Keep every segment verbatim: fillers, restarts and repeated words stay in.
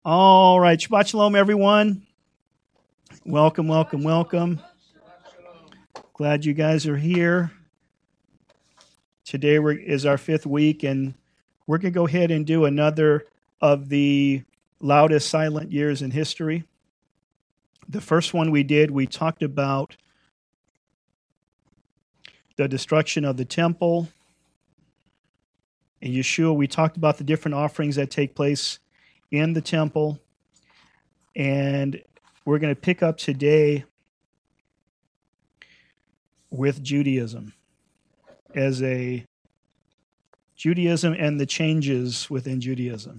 All right, Shabbat Shalom, everyone. Welcome, welcome, welcome. Glad you guys are here. Today we're, is our fifth week, and we're going to go ahead and do another of the loudest silent years in history. The first one we did, we talked about the destruction of the temple. In Yeshua, we talked about the different offerings that take place in the temple. And we're going to pick up today with Judaism as a Judaism and the changes within Judaism.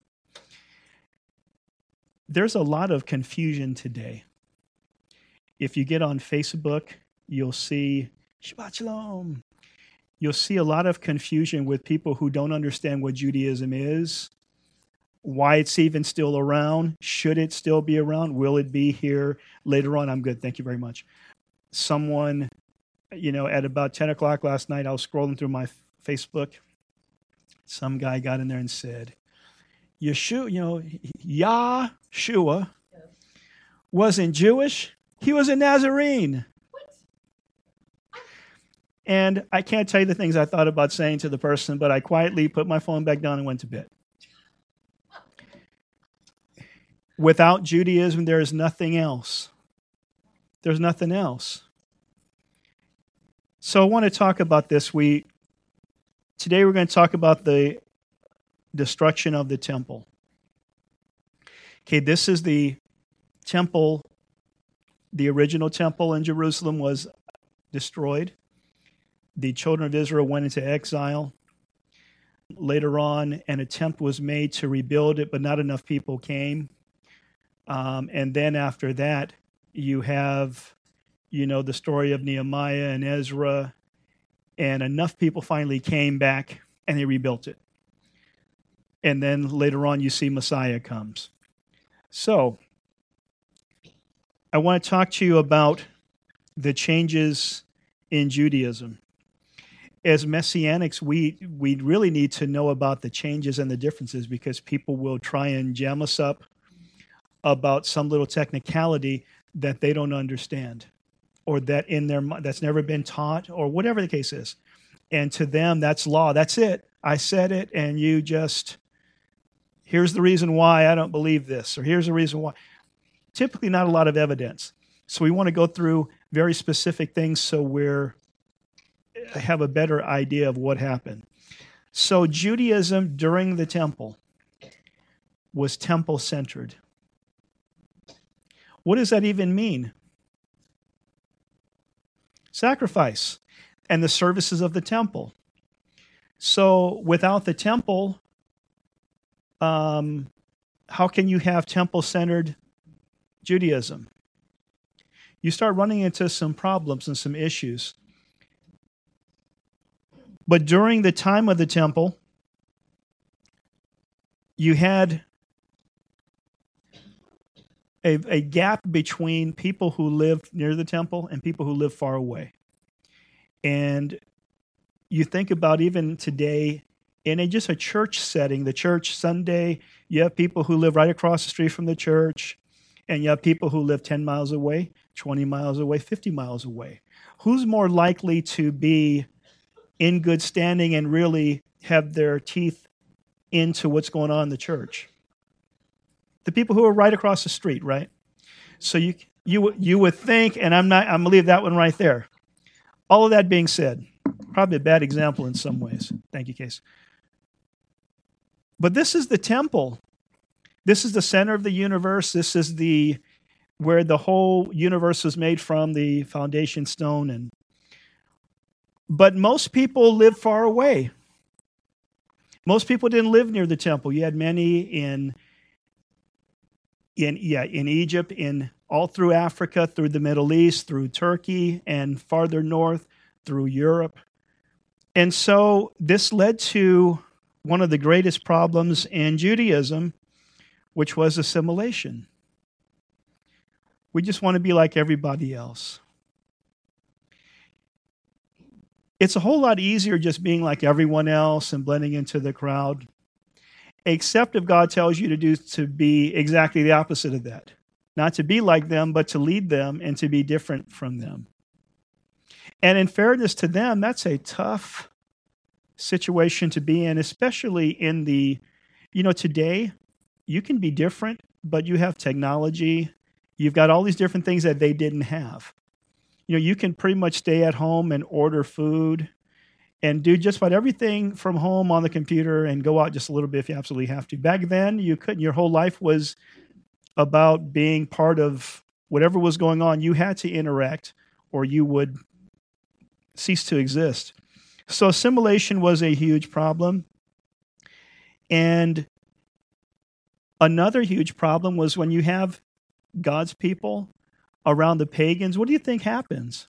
There's a lot of confusion today. If you get on Facebook, you'll see Shabbat Shalom. You'll see a lot of confusion with people who don't understand what Judaism is, why it's even still around, should it still be around, will it be here later on? I'm good, thank you very much. Someone, you know, at about ten o'clock last night, I was scrolling through my Facebook. Some guy got in there and said, Yeshua, you know, Yahshua wasn't Jewish, he was a Nazarene. And I can't tell you the things I thought about saying to the person, but I quietly put my phone back down and went to bed. Without Judaism, there is nothing else. There's nothing else. So I want to talk about this. We today we're going to talk about the destruction of the temple. Okay, this is the temple. The original temple in Jerusalem was destroyed. The children of Israel went into exile. Later on, an attempt was made to rebuild it, but not enough people came. Um, and then after that, you have, you know, the story of Nehemiah and Ezra, and enough people finally came back and they rebuilt it. And then later on, you see Messiah comes. So I want to talk to you about the changes in Judaism. As Messianics, we, we really need to know about the changes and the differences, because people will try and jam us up about some little technicality that they don't understand, or that in their that's never been taught, or whatever the case is. And to them, that's law. That's it. I said it, and you just, here's the reason why I don't believe this, or here's the reason why. Typically not a lot of evidence. So we want to go through very specific things so we're have a better idea of what happened. So Judaism during the temple was temple-centered. What does that even mean? Sacrifice and the services of the temple. So without the temple, um, how can you have temple-centered Judaism? You start running into some problems and some issues. But during the time of the temple, you had a, a gap between people who lived near the temple and people who lived far away. And you think about even today, in a, just a church setting, the church Sunday, you have people who live right across the street from the church, and you have people who live ten miles away, twenty miles away, fifty miles away. Who's more likely to be in good standing and really have their teeth into what's going on in the church? The people who are right across the street, right? So you you you would think, and I'm not, I'm gonna leave that one right there. All of that being said, probably a bad example in some ways. Thank you, Case. But this is the temple. This is the center of the universe. This is the where the whole universe was made from, the foundation stone. And but most people live far away. Most people didn't live near the temple. You had many in in yeah in Egypt, in all through Africa, through the Middle East, through Turkey, and farther north through Europe. And so this led to one of the greatest problems in Judaism, which was assimilation. We just want to be like everybody else. It's a whole lot easier just being like everyone else and blending into the crowd. except if God tells you to do to be exactly the opposite of that. Not to be like them, but to lead them and to be different from them. And in fairness to them, that's a tough situation to be in, especially in the, you know, today, you can be different, but you have technology. You've got all these different things that they didn't have. You know, you can pretty much stay at home and order food and do just about everything from home on the computer and go out just a little bit if you absolutely have to. Back then, you couldn't. Your whole life was about being part of whatever was going on. You had to interact or you would cease to exist. So assimilation was a huge problem. And another huge problem was when you have God's people around the pagans, what do you think happens?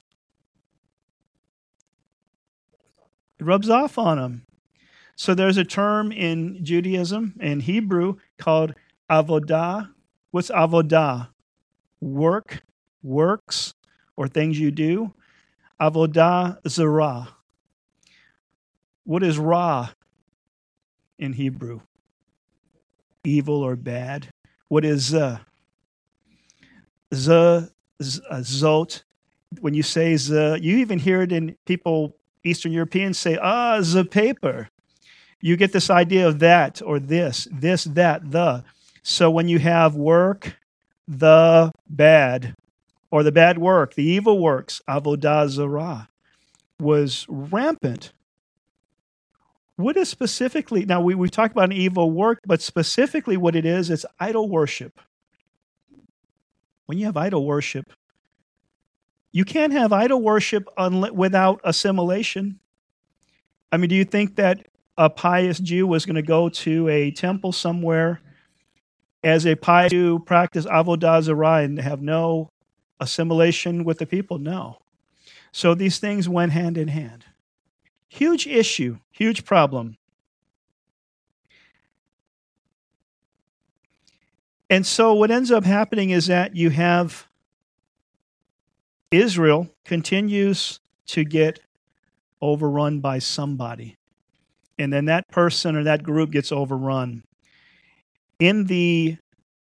It rubs off on them. So there's a term in Judaism, in Hebrew, called avodah. What's avodah? Work, works, or things you do. Avodah zarah. What is ra in Hebrew? Evil or bad. What is z? Z, z zot. When you say z, you even hear it in people, Eastern Europeans say, ah, the paper. You get this idea of that or this, this, that, the. So when you have work, the bad, or the bad work, the evil works, avodah zarah, was rampant. What is specifically, now we, we've talked about an evil work, but specifically what it is, it's idol worship. When you have idol worship, you can't have idol worship unle- without assimilation. I mean, do you think that a pious Jew was going to go to a temple somewhere as a pious Jew, practice avodah zarah, and have no assimilation with the people? No. So these things went hand in hand. Huge issue, huge problem. And so what ends up happening is that you have Israel continues to get overrun by somebody. And then that person or that group gets overrun. In the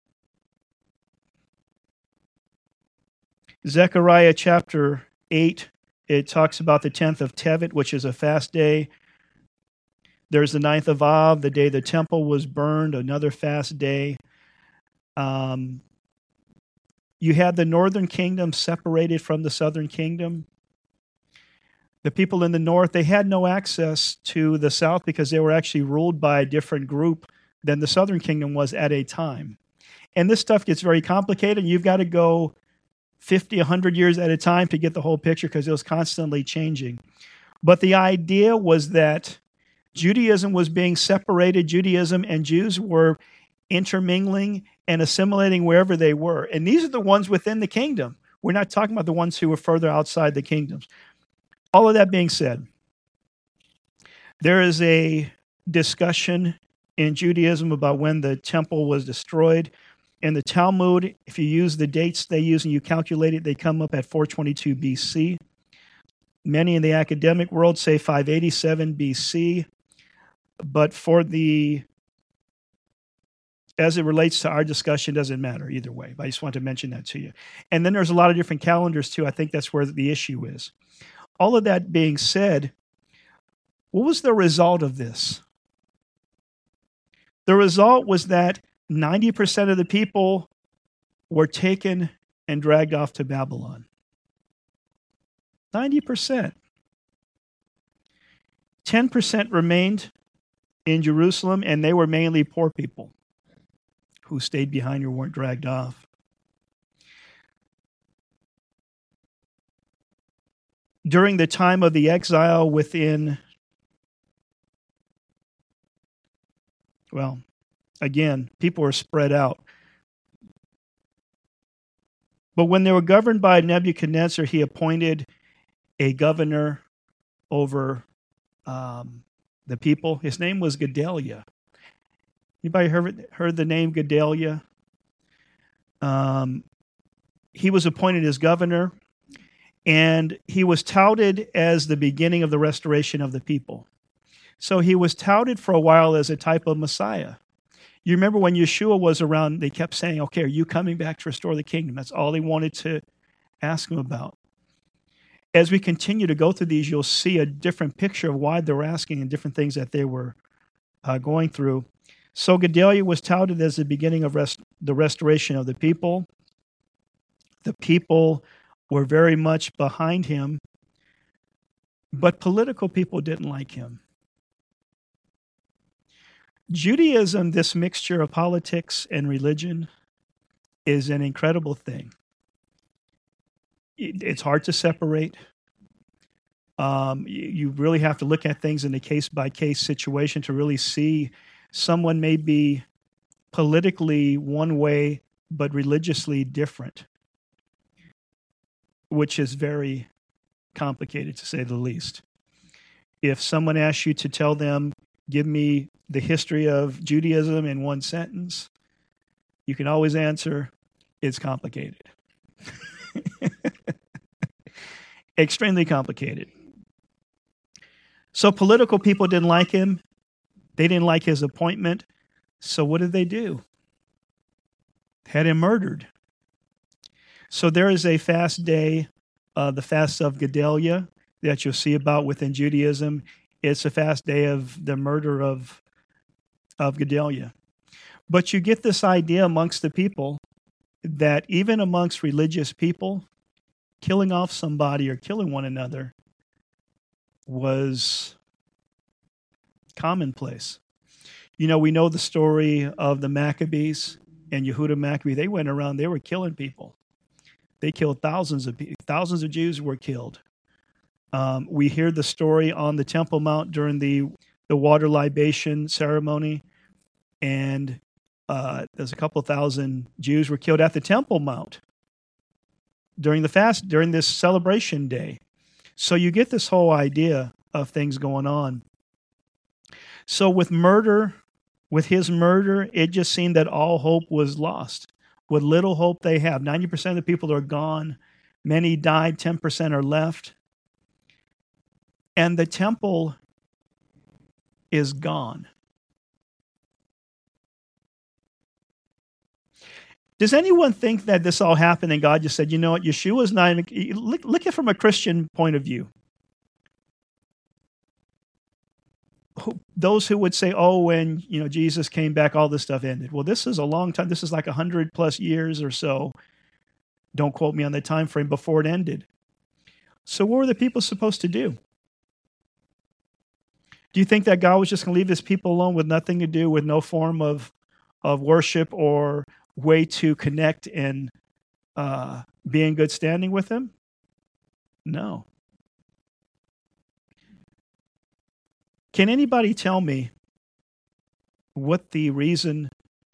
Zechariah chapter eight, it talks about the tenth of Tevet, which is a fast day. There's the ninth of Av, the day the temple was burned, another fast day. Um, you had the northern kingdom separated from the southern kingdom. The people in the north, they had no access to the south because they were actually ruled by a different group than the southern kingdom was at a time. And this stuff gets very complicated. You've got to go fifty, one hundred years at a time to get the whole picture because it was constantly changing. But the idea was that Judaism was being separated. Judaism and Jews were intermingling and assimilating wherever they were. And these are the ones within the kingdom. We're not talking about the ones who were further outside the kingdoms. All of that being said, there is a discussion in Judaism about when the temple was destroyed. In the Talmud, if you use the dates they use and you calculate it, they come up at four twenty-two B C. Many in the academic world say five eighty-seven B C. But for the, as it relates to our discussion, doesn't matter either way. But I just want to mention that to you. And then there's a lot of different calendars too. I think that's where the issue is. All of that being said, what was the result of this? The result was that ninety percent of the people were taken and dragged off to Babylon. ninety percent. ten percent remained in Jerusalem, and they were mainly poor people who stayed behind or weren't dragged off. During the time of the exile within, well, again, people were spread out. But when they were governed by Nebuchadnezzar, he appointed a governor over um, the people. His name was Gedaliah. Anybody heard, heard the name Gedaliah? Um, he was appointed as governor, and he was touted as the beginning of the restoration of the people. So he was touted for a while as a type of Messiah. You remember when Yeshua was around, they kept saying, okay, are you coming back to restore the kingdom? That's all they wanted to ask him about. As we continue to go through these, you'll see a different picture of why they were asking and different things that they were uh, going through. So Gedaliah was touted as the beginning of rest, the restoration of the people. The people were very much behind him, but political people didn't like him. Judaism, this mixture of politics and religion, is an incredible thing. It's hard to separate. Um, you really have to look at things in a case-by-case situation to really see someone may be politically one way, but religiously different, which is very complicated, to say the least. If someone asks you to tell them, give me the history of Judaism in one sentence, you can always answer, it's complicated. Extremely complicated. So political people didn't like him. They didn't like his appointment. So what did they do? Had him murdered. So there is a fast day, uh, the fast of Gedaliah, that you'll see about within Judaism. It's a fast day of the murder of, of Gedaliah. But you get this idea amongst the people that even amongst religious people, killing off somebody or killing one another was commonplace. You know, we know the story of the Maccabees and Yehuda Maccabee. They went around, they were killing people. They killed thousands of people. Thousands of Jews were killed. Um, we hear the story on the Temple Mount during the, the water libation ceremony, and uh, there's a couple thousand Jews were killed at the Temple Mount during the fast, during this celebration day. So you get this whole idea of things going on. So with murder, with his murder, it just seemed that all hope was lost. What little hope they have, ninety percent of the people are gone. Many died, ten percent are left. And the temple is gone. Does anyone think that this all happened and God just said, you know what, Yeshua's not, look, look at it from a Christian point of view. Those who would say, oh, when you know Jesus came back, all this stuff ended. Well, this is a long time. This is like one hundred plus years or so. Don't quote me on the time frame before it ended. So what were the people supposed to do? Do you think that God was just going to leave his people alone with nothing to do, with no form of, of worship or way to connect and uh, be in good standing with him? No. Can anybody tell me what the reason?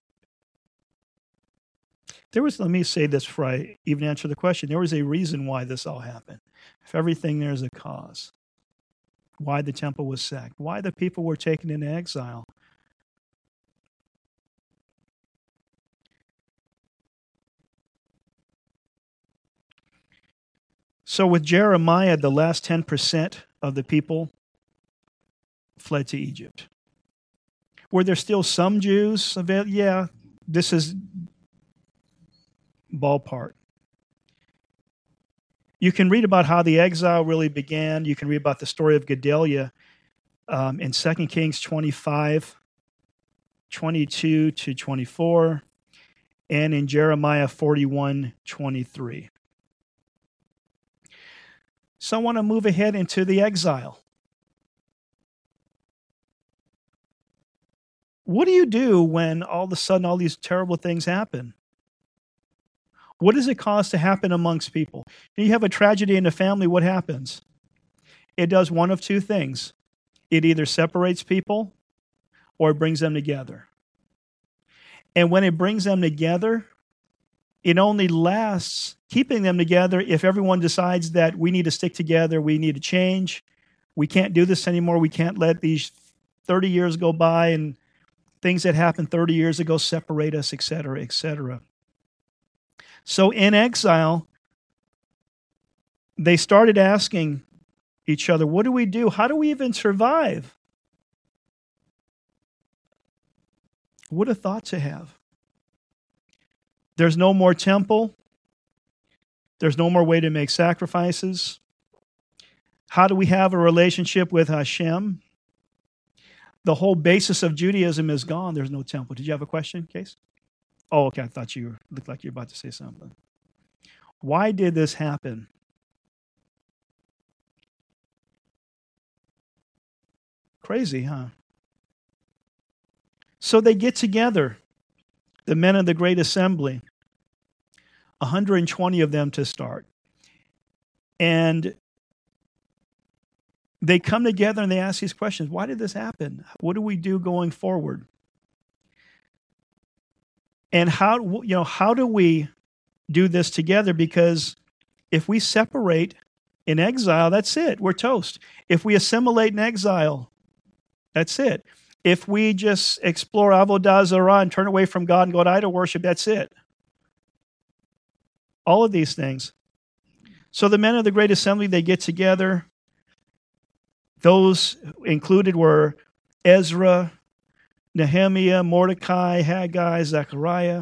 There was, let me say this before I even answer the question. There was a reason why this all happened. For everything, there's a cause. Why the temple was sacked. Why the people were taken into exile. So with Jeremiah, the last ten percent of the people fled to Egypt. Were there still some Jews available? Yeah, this is ballpark. You can read about how the exile really began. You can read about the story of Gedaliah um, in Second Kings twenty-five, twenty-two to twenty-four, and in Jeremiah forty-one, twenty-three. So I want to move ahead into the exile. What do you do when all of a sudden all these terrible things happen? What does it cause to happen amongst people? You have a tragedy in a family, what happens? It does one of two things. It either separates people or it brings them together. And when it brings them together, it only lasts keeping them together if everyone decides that we need to stick together, we need to change, we can't do this anymore, we can't let these thirty years go by and things that happened thirty years ago separate us, et cetera, et cetera. So in exile, they started asking each other, what do we do? How do we even survive? What a thought to have. There's no more temple. There's no more way to make sacrifices. How do we have a relationship with Hashem? The whole basis of Judaism is gone. There's no temple. Did you have a question, Case? Oh, okay. I thought you looked like you were about to say something. Why did this happen? Crazy, huh? So they get together, the men of the great assembly, one hundred twenty of them to start. And they come together and they ask these questions. Why did this happen? What do we do going forward? And how, you know, how do we do this together? Because if we separate in exile, that's it. We're toast. If we assimilate in exile, that's it. If we just explore Avodah Zarah and turn away from God and go to idol worship, that's it. All of these things. So the men of the great assembly, they get together. Those included were Ezra, Nehemiah, Mordecai, Haggai, Zechariah.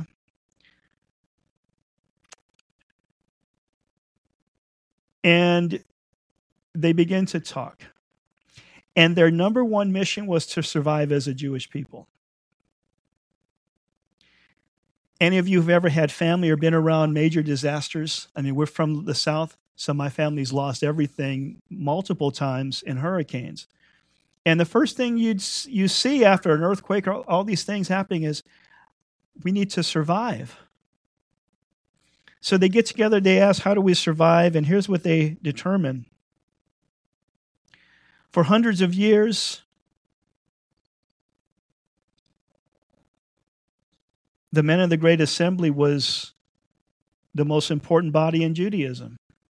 And they begin to talk. And their number one mission was to survive as a Jewish people. Any of you who've ever had family or been around major disasters? I mean, we're from the South, so my family's lost everything multiple times in hurricanes. And the first thing you'd you see after an earthquake or all these things happening is we need to survive. So they get together, they ask, how do we survive? And here's what they determine. For hundreds of years, the men of the Great Assembly was the most important body in Judaism.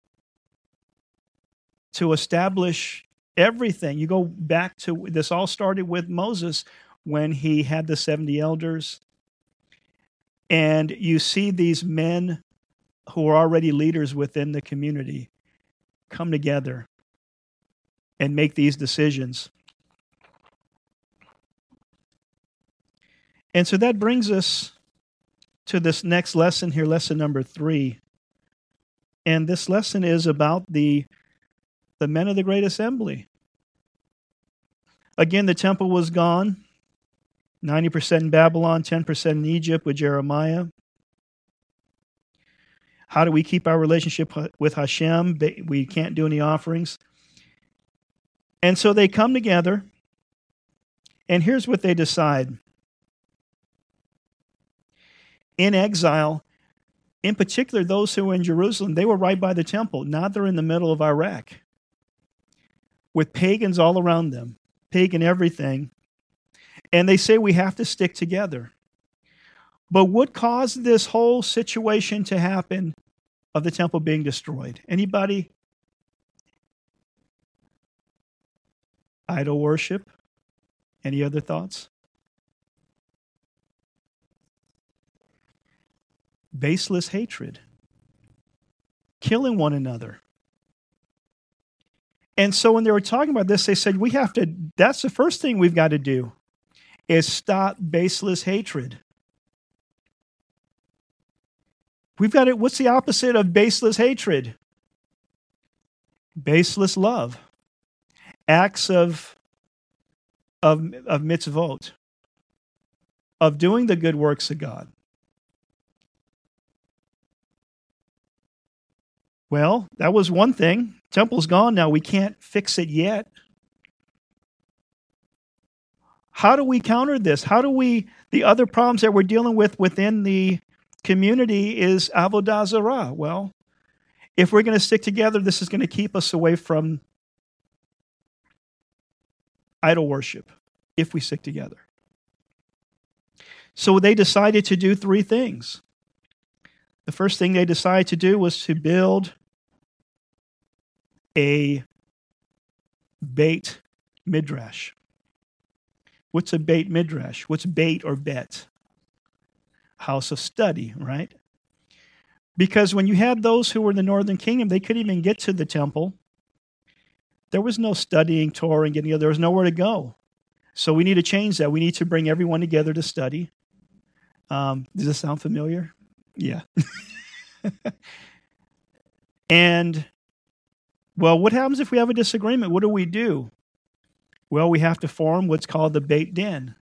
To establish everything. You go back to, this all started with Moses when he had the seventy elders. And you see these men who are already leaders within the community come together and make these decisions. And so that brings us to this next lesson here, lesson number three. And this lesson is about the, the men of the Great Assembly. Again, the temple was gone. ninety percent in Babylon, ten percent in Egypt with Jeremiah. How do we keep our relationship with Hashem? We can't do any offerings. And so they come together, and here's what they decide. In exile, in particular those who were in Jerusalem, they were right by the temple. Now they're in the middle of Iraq with pagans all around them, pagan everything. And they say we have to stick together. But what caused this whole situation to happen of the temple being destroyed? Anybody? Idol worship? Any other thoughts? Baseless hatred. Killing one another. And so when they were talking about this, they said, we have to, that's the first thing we've got to do, is stop baseless hatred. We've got it. What's the opposite of baseless hatred? Baseless love. Acts of, of, of mitzvot. Of doing the good works of God. Well, that was one thing. Temple's gone now. We can't fix it yet. How do we counter this? How do we, the other problems that we're dealing with within the community is Avodah Zarah. Well, if we're going to stick together, this is going to keep us away from idol worship, if we stick together. So they decided to do three things. The first thing they decided to do was to build a Beit Midrash. What's a Beit Midrash? What's Beit or Bet? House of study, right? Because when you had those who were in the northern kingdom, they couldn't even get to the temple. There was no studying Torah and getting there was nowhere to go. So we need to change that. We need to bring everyone together to study Um, does this sound familiar? Yeah. And, well, what happens if we have a disagreement? What do we do? Well, we have to form what's called the Beit Din.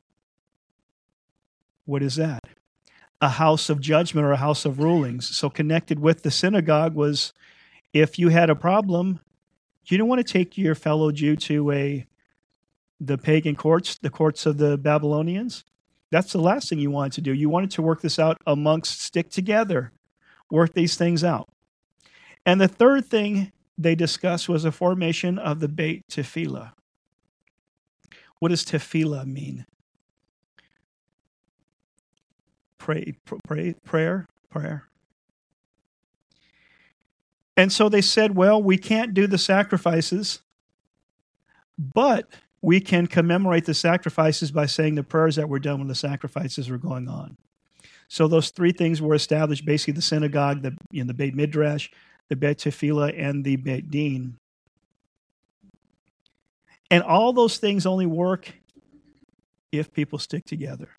What is that? A house of judgment or a house of rulings. So connected with the synagogue was, if you had a problem, you didn't want to take your fellow Jew to a the pagan courts, the courts of the Babylonians. That's the last thing you wanted to do. You wanted to work this out amongst, stick together, work these things out. And the third thing they discussed was the formation of the Beit Tefillah. What does tefillah mean? Pray, pray, prayer, prayer. And so they said, well, we can't do the sacrifices, but we can commemorate the sacrifices by saying the prayers that were done when the sacrifices were going on. So those three things were established, basically the synagogue, the, you know, the Beit Midrash, the Beit Tefillah, and the Beit Din. And all those things only work if people stick together.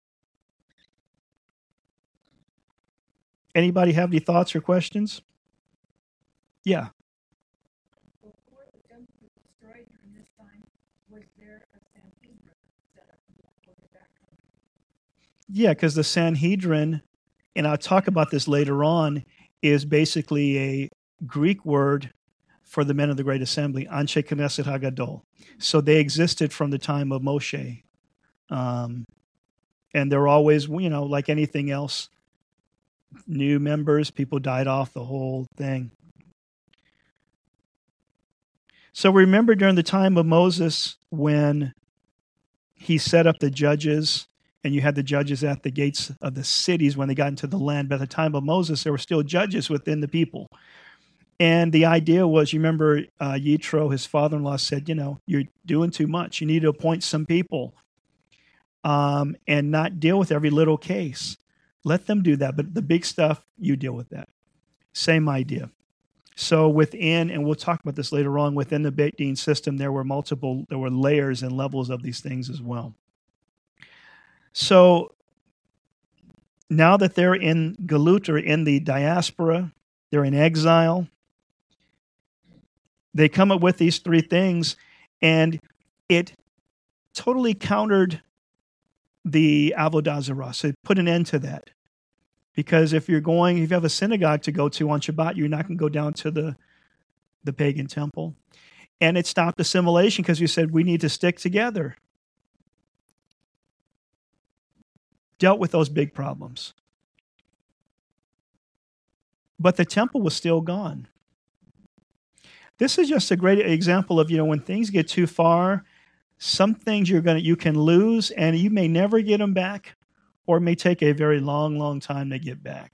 Anybody have any thoughts or questions? Yeah. Before the temple was destroyed during this time, was there a Sanhedrin set up for the background? Yeah, because the Sanhedrin, and I'll talk about this later on, is basically a Greek word for the men of the Great Assembly, Anshe Knesset Hagadol. So they existed from the time of Moshe. Um, and they're always, you know, like anything else, new members, people died off, the whole thing. So remember during the time of Moses when he set up the judges, and you had the judges at the gates of the cities when they got into the land. By the time of Moses, there were still judges within the people. And the idea was, you remember uh, Yitro, his father-in-law, said, you know, you're doing too much. You need to appoint some people um, and not deal with every little case. Let them do that. But the big stuff, you deal with that. Same idea. So within, and we'll talk about this later on, within the Beit Din system, there were multiple, there were layers and levels of these things as well. So now that they're in Galut, or in the diaspora, they're in exile, they come up with these three things, and it totally countered the Avodah Zarah. So it put an end to that. Because if you're going, if you have a synagogue to go to on Shabbat, you're not going to go down to the, the pagan temple. And it stopped assimilation because you said we need to stick together. Dealt with those big problems. But the temple was still gone. This is just a great example of, you know, when things get too far, some things you're going to, you can lose, and you may never get them back, or it may take a very long, long time to get back.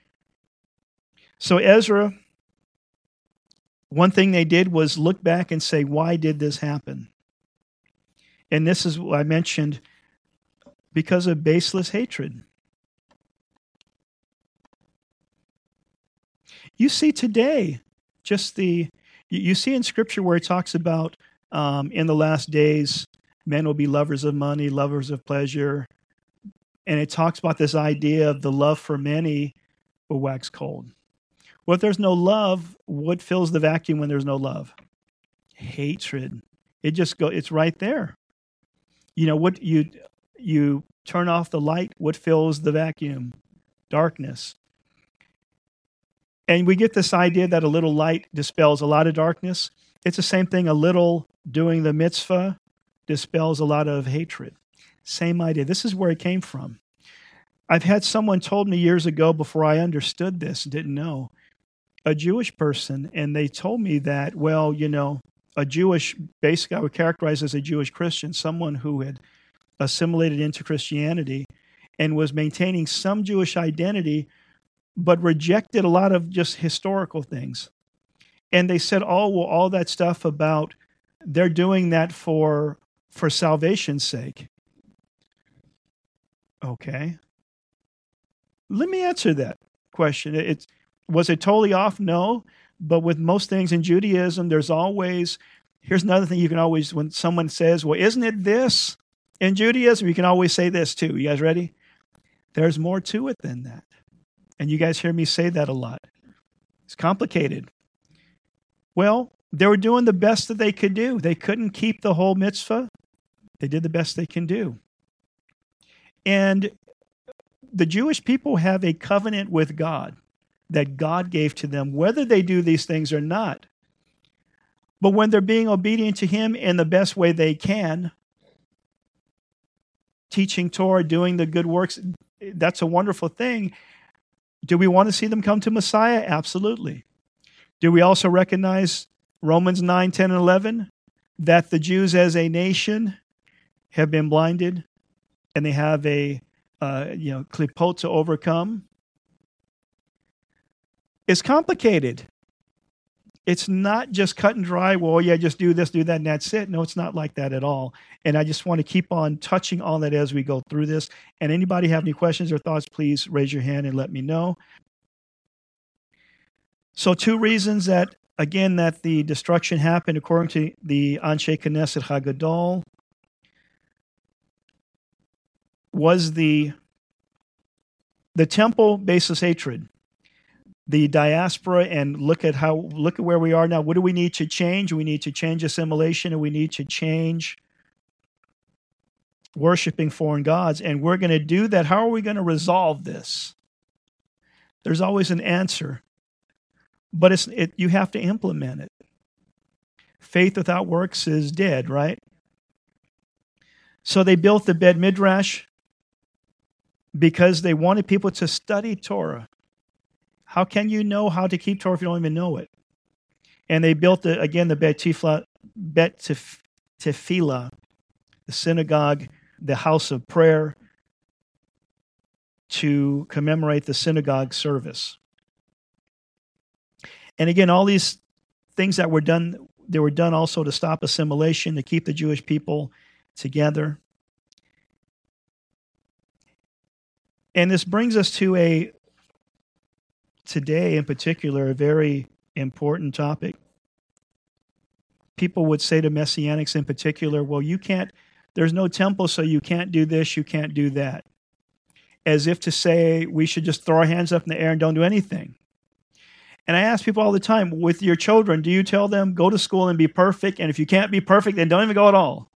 So Ezra, one thing they did was look back and say, why did this happen? And this is what I mentioned, because of baseless hatred. You see today, just the, you see in Scripture where it talks about um, in the last days, men will be lovers of money, lovers of pleasure. And it talks about this idea of the love for many will wax cold. Well, if there's no love, what fills the vacuum when there's no love? Hatred. It just go. It's right there. You know what you you turn off the light. What fills the vacuum? Darkness. And we get this idea that a little light dispels a lot of darkness. It's the same thing. A little doing the mitzvah dispels a lot of hatred. Same idea. This is where it came from. I've had someone told me years ago, before I understood this, didn't know, a Jewish person, and they told me that, well, you know, a Jewish, basically I would characterize as a Jewish Christian, someone who had assimilated into Christianity and was maintaining some Jewish identity, but rejected a lot of just historical things. And they said, oh, well, all that stuff about they're doing that for for salvation's sake. Okay. Let me answer that question. It's, was it totally off? No. But with most things in Judaism, there's always, here's another thing you can always, when someone says, well, isn't it this in Judaism? You can always say this too. You guys ready? There's more to it than that. And you guys hear me say that a lot. It's complicated. Well, they were doing the best that they could do. They couldn't keep the whole mitzvah. They did the best they can do. And the Jewish people have a covenant with God that God gave to them, whether they do these things or not. But when they're being obedient to Him in the best way they can, teaching Torah, doing the good works, that's a wonderful thing. Do we want to see them come to Messiah? Absolutely. Do we also recognize Romans nine, ten, and eleven, that the Jews as a nation have been blinded and they have a uh, you know klipot to overcome? It's complicated. It's not just cut and dry, well, yeah, just do this, do that, and that's it. No, it's not like that at all. And I just want to keep on touching on that as we go through this. And anybody have any questions or thoughts, please raise your hand and let me know. So two reasons that, again, that the destruction happened according to the Anshe Knesset Hagadol was the, the temple basis hatred. The diaspora, and look at how look at where we are now. What do we need to change? We need to change assimilation, and we need to change worshiping foreign gods. And we're going to do that. How are we going to resolve this? There's always an answer, but it's it, you have to implement it. Faith without works is dead, right? So they built the Beit Midrash because they wanted people to study Torah. How can you know how to keep Torah if you don't even know it? And they built, the, again, the Bet Tifla, Bet Tif, Tefillah, the synagogue, the house of prayer, to commemorate the synagogue service. And again, all these things that were done, they were done also to stop assimilation, to keep the Jewish people together. And this brings us to a today, in particular, a very important topic. People would say to Messianics in particular, well, you can't, there's no temple, so you can't do this, you can't do that. As if to say we should just throw our hands up in the air and don't do anything. And I ask people all the time, with your children, do you tell them, go to school and be perfect, and if you can't be perfect, then don't even go at all?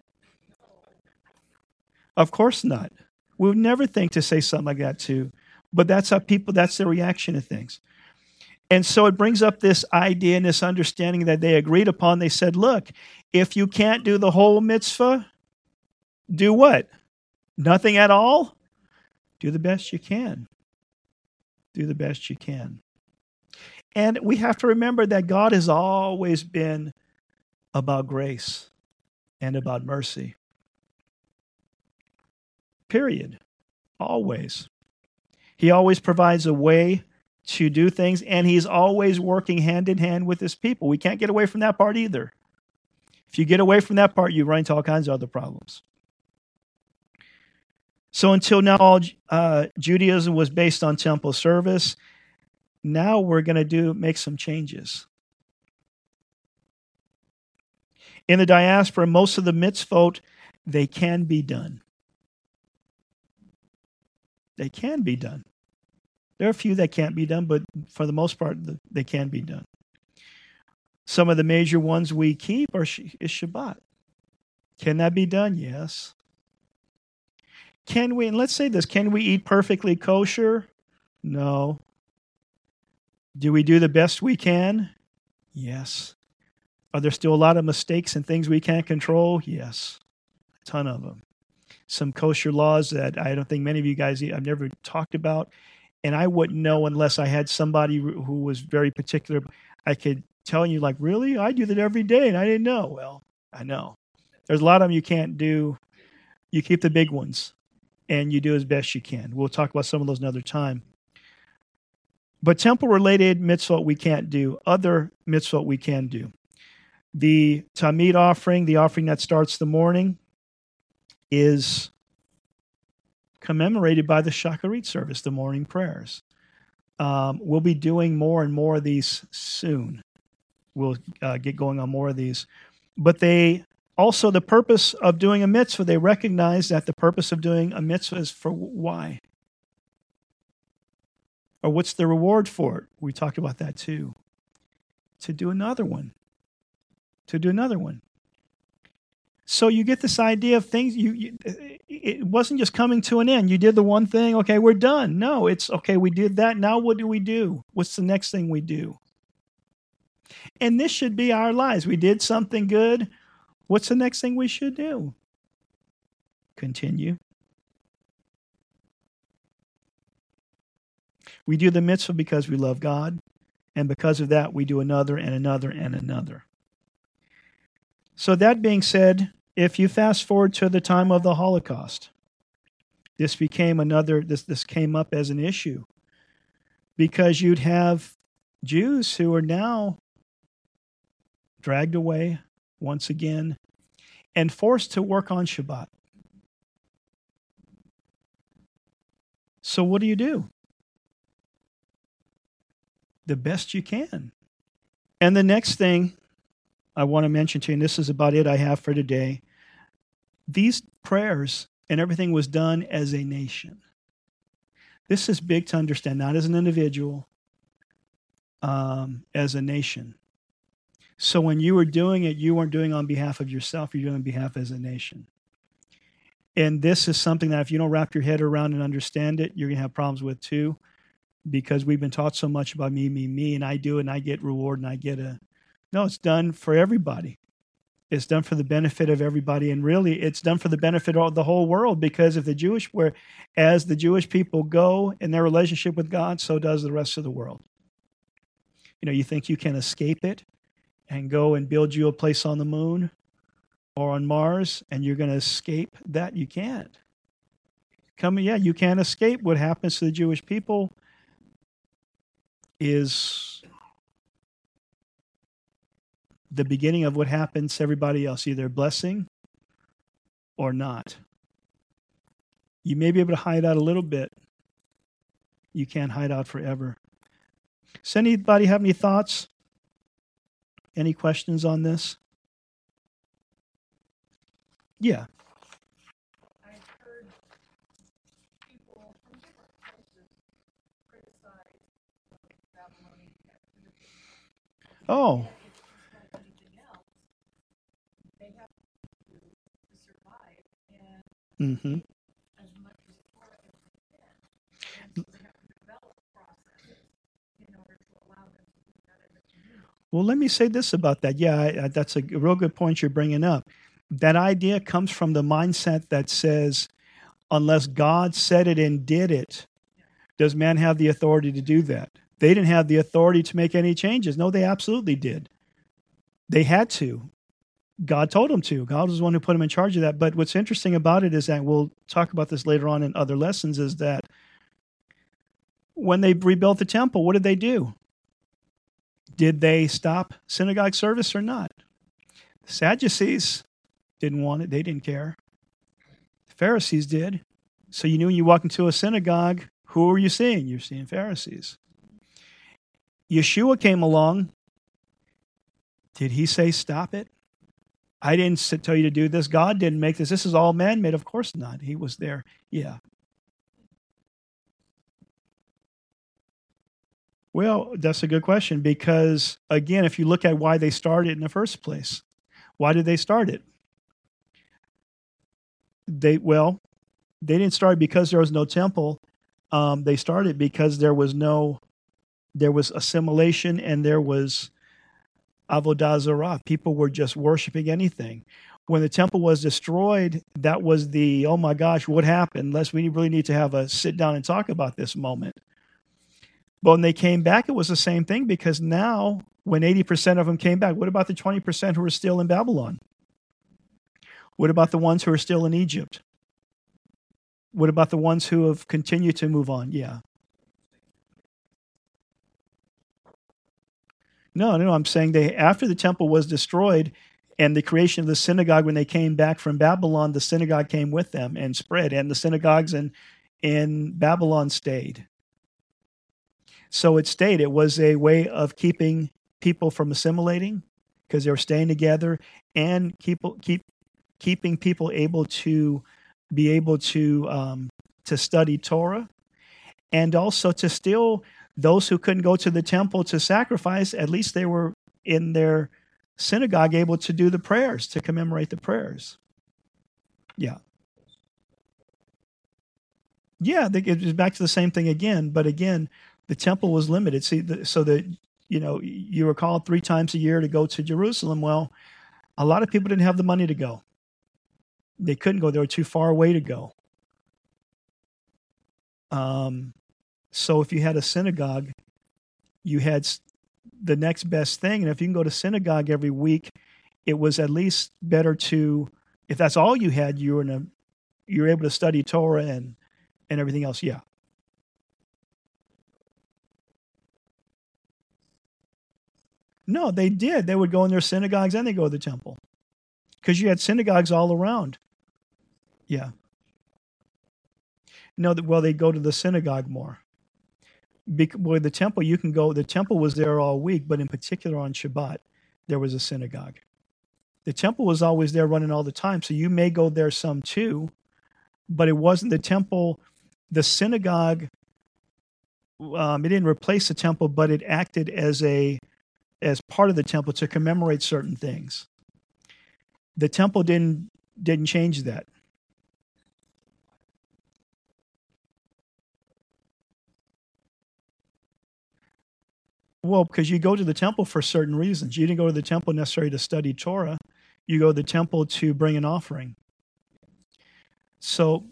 Of course not. We would never think to say something like that to. But that's how people, that's their reaction to things. And so it brings up this idea and this understanding that they agreed upon. They said, look, if you can't do the whole mitzvah, do what? Nothing at all? Do the best you can. Do the best you can. And we have to remember that God has always been about grace and about mercy. Period. Always. He always provides a way to do things, and He's always working hand in hand with His people. We can't get away from that part either. If you get away from that part, you run into all kinds of other problems. So until now, all uh, Judaism was based on temple service. Now we're going to do make some changes. In the diaspora, most of the mitzvot, they can be done. They can be done. There are a few that can't be done, but for the most part, they can be done. Some of the major ones we keep are is Shabbat. Can that be done? Yes. Can we, and let's say this, can we eat perfectly kosher? No. Do we do the best we can? Yes. Are there still a lot of mistakes and things we can't control? Yes. A ton of them. Some kosher laws that I don't think many of you guys, I've never talked about, and I wouldn't know unless I had somebody who was very particular. I could tell you, like, really? I do that every day, and I didn't know. Well, I know. There's a lot of them you can't do. You keep the big ones, and you do as best you can. We'll talk about some of those another time. But temple-related mitzvot we can't do. Other mitzvot we can do. The Tamid offering, the offering that starts the morning, is commemorated by the Shacharit service, the morning prayers. Um, we'll be doing more and more of these soon. We'll uh, get going on more of these. But they also, the purpose of doing a mitzvah, they recognize that the purpose of doing a mitzvah is for why? Or what's the reward for it? We talked about that too. To do another one. To do another one. So you get this idea of things, you, you it wasn't just coming to an end. You did the one thing, okay, we're done. No, it's, okay, we did that. Now what do we do? What's the next thing we do? And this should be our lives. We did something good. What's the next thing we should do? Continue. We do the mitzvah because we love God, and because of that, we do another and another and another. So that being said, if you fast forward to the time of the Holocaust, this became another, this, this came up as an issue because you'd have Jews who are now dragged away once again and forced to work on Shabbat. So what do you do? The best you can. And the next thing I want to mention to you, and this is about it I have for today, these prayers and everything was done as a nation. This is big to understand, not as an individual, um, as a nation. So when you were doing it, you weren't doing it on behalf of yourself, you're doing it on behalf as a nation. And this is something that if you don't wrap your head around and understand it, you're going to have problems with too, because we've been taught so much about me, me, me, and I do it, and I get reward, and I get a... No, it's done for everybody. It's done for the benefit of everybody, and really, it's done for the benefit of the whole world, because if the Jewish were, as the Jewish people go in their relationship with God, so does the rest of the world. You know, you think you can escape it and go and build you a place on the moon or on Mars, and you're going to escape that? You can't. Come, yeah, you can't escape. What happens to the Jewish people is the beginning of what happens to everybody else, either blessing or not. You may be able to hide out a little bit. You can't hide out forever. Does anybody have any thoughts? Any questions on this? Yeah. I've heard people from different places criticize the Babylonian captivity. Oh. If there's anything else, they have to do to survive and Mm-hmm. as much as Torah as they can. And so they have to develop processes in order to allow them to do that in the community. Well, let me say this about that. Yeah, I, I, that's a real good point you're bringing up. That idea comes from the mindset that says, unless God said it and did it, does man have the authority to do that? They didn't have the authority to make any changes. No, they absolutely did. They had to. God told them to. God was the one who put them in charge of that. But what's interesting about it is that, we'll talk about this later on in other lessons, is that when they rebuilt the temple, what did they do? Did they stop synagogue service or not? The Sadducees didn't want it. They didn't care. The Pharisees did. So you knew when you walk into a synagogue, who were you seeing? You're seeing Pharisees. Yeshua came along. Did he say stop it? I didn't tell you to do this. God didn't make this. This is all man-made. Of course not. He was there. Yeah. Well, that's a good question, because, again, if you look at why they started in the first place, why did they start it? They well, they didn't start because there was no temple. Um, they started because there was no, there was assimilation and there was avodah zarah. People were just worshiping anything. When the temple was destroyed, that was the, oh my gosh, what happened? Unless we really need to have a sit down and talk about this moment. But when they came back, it was the same thing, because now when eighty percent of them came back, what about the twenty percent who are still in Babylon? What about the ones who are still in Egypt? What about the ones who have continued to move on? Yeah. No, no, I'm saying they, after the temple was destroyed and the creation of the synagogue, when they came back from Babylon, the synagogue came with them and spread, and the synagogues in, in Babylon stayed. So it stayed. It was a way of keeping people from assimilating, because they were staying together, and keep, keep keeping people able to be able to um, to study Torah, and also to still Those who couldn't go to the temple to sacrifice, at least they were in their synagogue able to do the prayers, to commemorate the prayers. Yeah. Yeah, it was back to the same thing again. But again, the temple was limited. See, the, so that, you know, you were called three times a year to go to Jerusalem. Well, a lot of people didn't have the money to go. They couldn't go. They were too far away to go. Um, so if you had a synagogue, you had the next best thing. And if you can go to synagogue every week, it was at least better to, if that's all you had, you were in a, you were able to study Torah and, and everything else. Yeah. No, they did. They would go in their synagogues and they go to the temple because you had synagogues all around. Yeah. No, well, they go to the synagogue more. Because, well, the temple, you can go, the temple was there all week, but in particular on Shabbat, there was a synagogue. The temple was always there running all the time, so you may go there some too, but it wasn't the temple, the synagogue, um, it didn't replace the temple, but it acted as a, as part of the temple to commemorate certain things. The temple didn't, didn't change that. Well, because you go to the temple for certain reasons. You didn't go to the temple necessarily to study Torah. You go to the temple to bring an offering. So,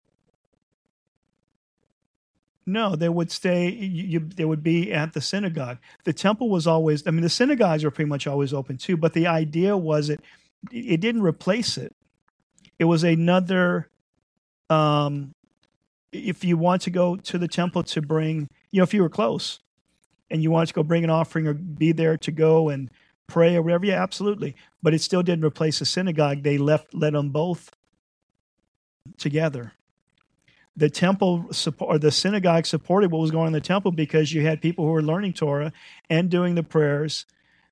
no, they would stay, you, you, they would be at the synagogue. The temple was always, I mean, the synagogues were pretty much always open too, but the idea was it, it didn't replace it. It was another, um, if you want to go to the temple to bring, you know, if you were close, and you wanted to go bring an offering or be there to go and pray or whatever, yeah, absolutely. But it still didn't replace the synagogue. They left, let them both together. The temple support, or the synagogue supported what was going on in the temple because you had people who were learning Torah and doing the prayers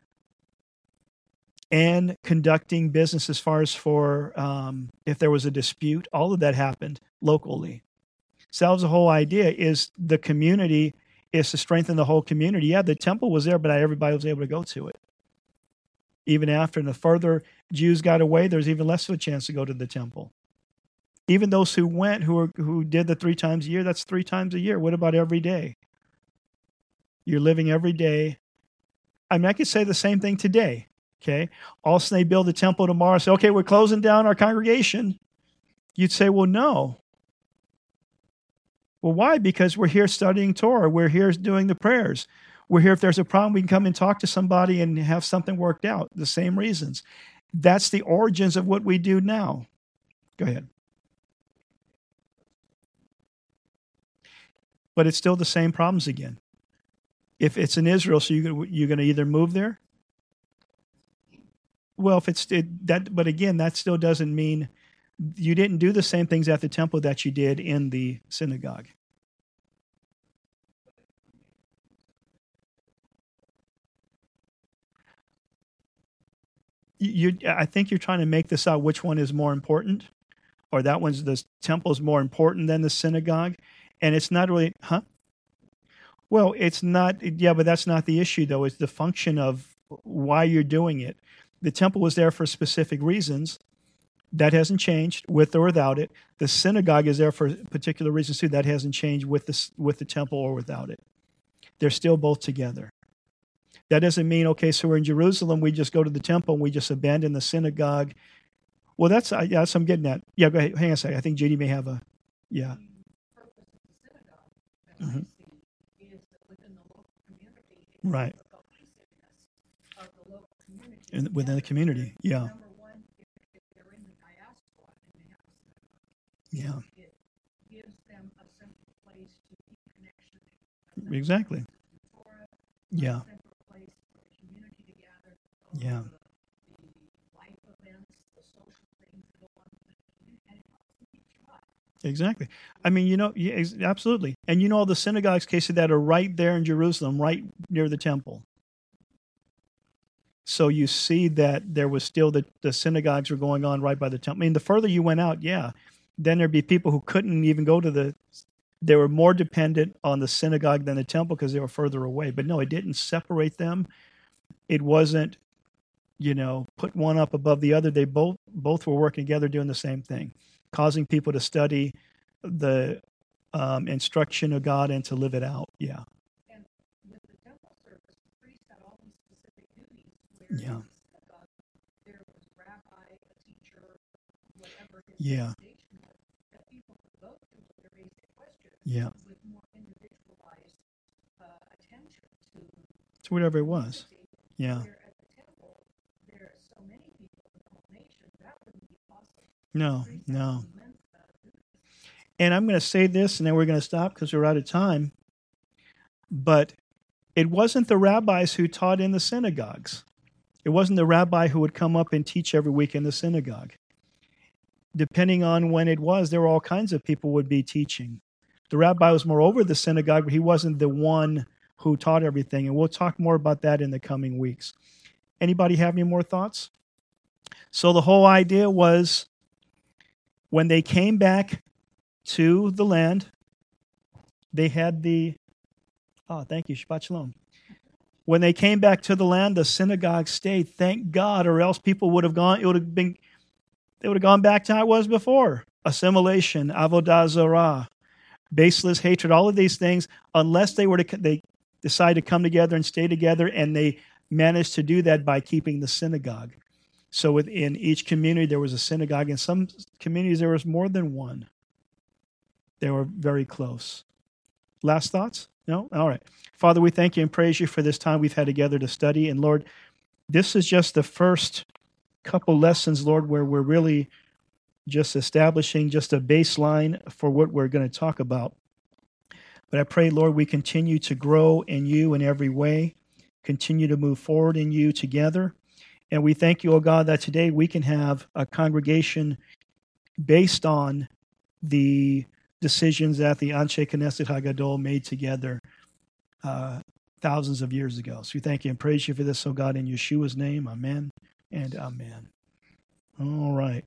and conducting business as far as for um, if there was a dispute. All of that happened locally. So that was the whole idea, is the community is to strengthen the whole community. Yeah, the temple was there, but not everybody was able to go to it. Even after, and the further Jews got away, there's even less of a chance to go to the temple. Even those who went, who were, who did the three times a year, that's three times a year. What about every day? You're living every day. I mean, I could say the same thing today, okay? All of a sudden they build a temple tomorrow, say, okay, we're closing down our congregation. You'd say, well, no. Well, why? Because we're here studying Torah. We're here doing the prayers. We're here if there's a problem, we can come and talk to somebody and have something worked out. The same reasons. That's the origins of what we do now. Go ahead. But it's still the same problems again. If it's in Israel, so you, you're going to either move there. Well, if it's it, that, but again, that still doesn't mean you didn't do the same things at the temple that you did in the synagogue. You, I think you're trying to make this out which one is more important, or that one's, the temple is more important than the synagogue, and it's not really, huh? Well, it's not, yeah, but that's not the issue, though. It's the function of why you're doing it. The temple was there for specific reasons. That hasn't changed with or without it. The synagogue is there for particular reasons too. That hasn't changed with the, with the temple or without it. They're still both together. That doesn't mean, okay, so we're in Jerusalem, we just go to the temple and we just abandon the synagogue. Well, that's, yeah, that's what I'm getting at. Yeah, go ahead. Hang on a second. I think Judy may have a, yeah. The purpose of the synagogue that Mhm. I see is that within the local community, it's Right. the cohesiveness of the local community. In, within the community, yeah, Number one, if, if they're in the diaspora and they have a synagogue, yeah, it gives them a central place to keep connection. a central exactly, place to Torah, yeah, a central place for the community to gather. yeah, The, the life events, the social things that go on in the community, and it helps them keep trust. exactly. I mean, you know, yeah, ex- absolutely. And you know, all the synagogues, Casey, that are right there in Jerusalem, right near the temple. So you see that there was still the, the synagogues were going on right by the temple. I mean, the further you went out, yeah, then there'd be people who couldn't even go to the they were more dependent on the synagogue than the temple because they were further away. But no, it didn't separate them. It wasn't, you know, put one up above the other. They both both were working together doing the same thing, causing people to study the um, instruction of God and to live it out. Yeah. And with the temple service, the priest had all these specific duties where Yeah. uh, there was rabbi, a teacher, whatever his Yeah. station was, that people could go to to raise their questions Yeah. with more individualized uh, attention to It's whatever it was. community. Yeah. Where at the temple, there are so many people in the whole nation, that wouldn't be possible. No, Priests have no. immense uh, duties. And I'm going to say this, and then we're going to stop because we're out of time. But it wasn't the rabbis who taught in the synagogues. It wasn't the rabbi who would come up and teach every week in the synagogue. Depending on when it was, there were all kinds of people would be teaching. The rabbi was more over the synagogue, but he wasn't the one who taught everything. And we'll talk more about that in the coming weeks. Anybody have any more thoughts? So the whole idea was when they came back to the land, they had the, oh, thank you, Shabbat Shalom. When they came back to the land, the synagogue stayed, thank God, or else people would have gone, it would have been, they would have gone back to how it was before. Assimilation, avodah zarah, baseless hatred, all of these things, unless they were to, they decide to come together and stay together, and they managed to do that by keeping the synagogue. So within each community, there was a synagogue. In some communities, there was more than one. They were very close. Last thoughts? No? All right. Father, we thank you and praise you for this time we've had together to study. And Lord, this is just the first couple lessons, Lord, where we're really just establishing just a baseline for what we're going to talk about. But I pray, Lord, we continue to grow in you in every way, continue to move forward in you together. And we thank you, oh God, that today we can have a congregation based on the decisions that the Anshe Knesset Hagadol made together uh, thousands of years ago. So we thank you and praise you for this, oh God, in Yeshua's name. Amen and amen. All right.